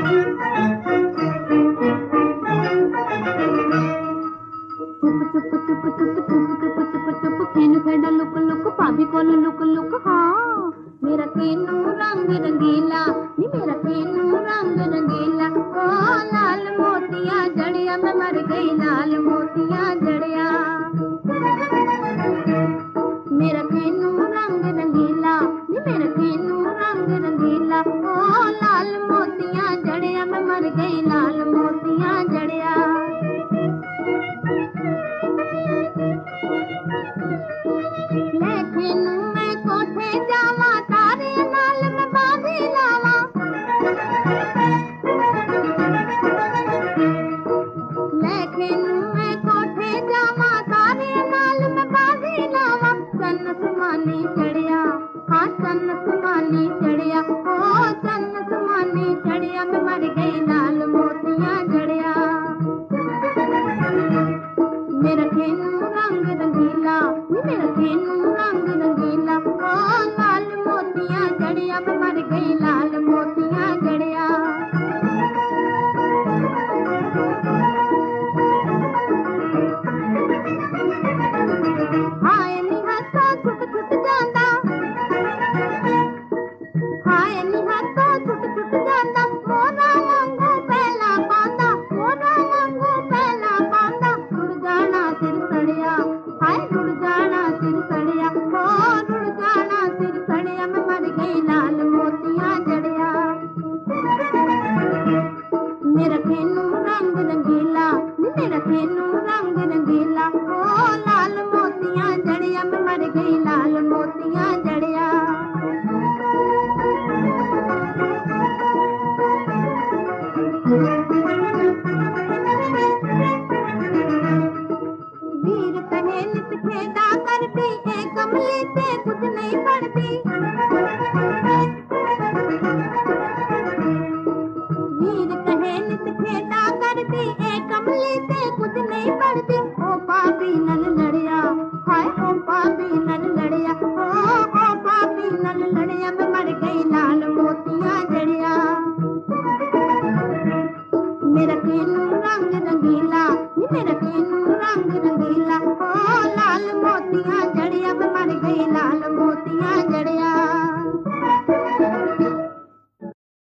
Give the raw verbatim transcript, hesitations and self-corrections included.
चुप चुप चुप चुप चुप चुप चुप चुप खेनु खेड़ा लुक लुक पाभी कोल लुक लुक हाँ मेरा केनू रंग रंगीला नी मेरा केनू रंग रंगीला ओ लाल मोतिया जड़िया मैं मर गई लाल मोतिया जड़िया मेरा केनू रंग रंगीला नी मेरा केनू रंग रंगीला ओ लाल मोतिया जड़िया मैं मर गई लाल मोतिया जड़िया चढ़िया हाँ चन्न सुमानी चढ़िया ओ चन्न सुमानी चढ़िया मैं मर गई लाल मोतिया जड़िया मेरा केनू रंग रंगीला मेरा केनू रंग रंगीला ओ लाल मोतिया जड़िया मैं मर गई लाल मोतिया जड़िया हाय निहत्ता छुट छुट जांदा हाय निहत्ता छुट छुट जांदा मोरा वांगू पहला पांदा मोरा वांगू पहला पांदा रुड़ जाना सिर सड़िया हाय रुड़ जाना सिर सड़िया ओ रुड़ जाना सिर सड़िया मैं मर गई लाल मोतिया जड़िया मेरा केनू रंग रंगीला मेरा केनू रंग रंगीला ओ लाल मोतिया जड़िया मैं मर गई लाल मोतिया जड़िया वीर कहे नित खेदा करती ए कमली से कुछ नहीं पड़ती वीर कहे नित खेदा करती ए कमली से कुछ नहीं पड़ती ओ पापी नल लड़िया हाय ओ पापी नल लड़िया ओ ओ पापी नल लड़िया मैं मर गई लाल मोतिया जड़िया मेरा केनू रंग रंगीला मेरा केनू रंग रंगीला ओ लाल मोतिया जड़िया मैं मर गई लाल मोतिया जड़िया।